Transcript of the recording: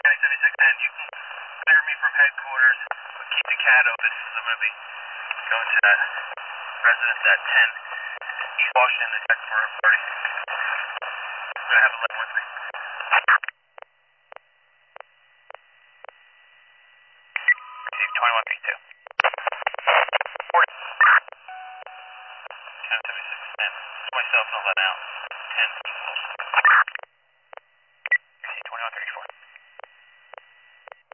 County 76, and you can clear me from headquarters, but keep the CAD open, because I'm going to be going to residence at 10 East Washington to check for a party. I'm going to have 11 with me. Receive 21 B2. 40. County 76, 10. It's myself, not let out. 10 East Washington.